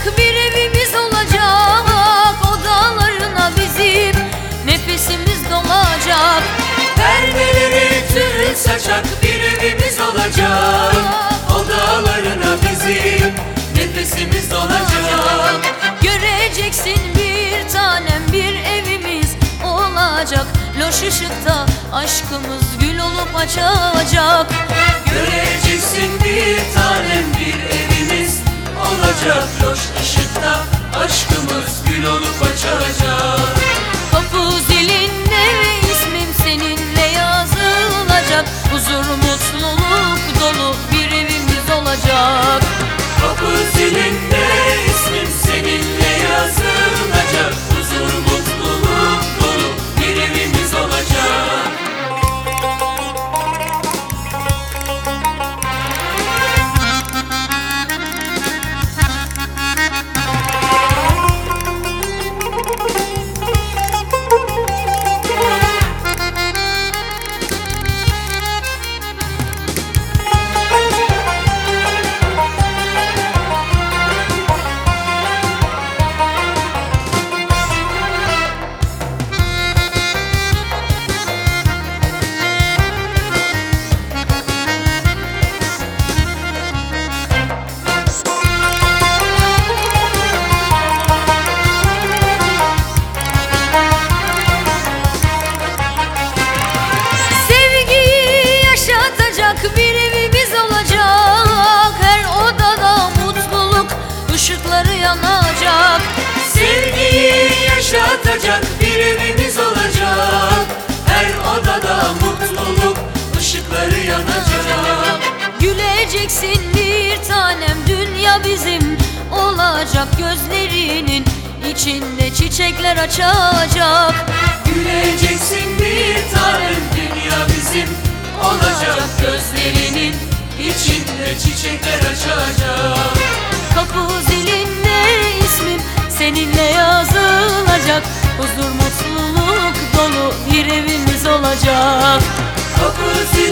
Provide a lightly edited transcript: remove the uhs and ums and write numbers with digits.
saçak bir evimiz olacak. Odalarına bizim nefesimiz dolacak. Perdeleri tül saçak bir evimiz olacak. Odalarına bizim nefesimiz dolacak. Göreceksin bir tanem bir evimiz olacak. Loş ışıkta aşkımız gül olup açacak. Göreceksin bir tanem bir evimiz olacak. Loş ışıkta aşkımız gül olup açacak. Kapı zilinde ismim seninle yazılacak. Huzur mutluluk dolu bir evimiz olacak. Kapı zilinde ismim seninle yazılacak. Huzur mutluluk dolu bir evimiz olacak. Bir evimiz olacak. Her odada mutluluk ışıkları yanacak. Sevgiyi yaşatacak bir evimiz olacak. Her odada mutluluk ışıkları yanacak. Güleceksin bir tanem dünya bizim olacak. Gözlerinin içinde çiçekler açacak. Güleceksin bir tanem dünya bizim olacak. Gözlerinin içinde çiçekler açacak. Kapı zilinde ismim seninle yazılacak. Huzur mutluluk dolu bir evimiz olacak. Kapı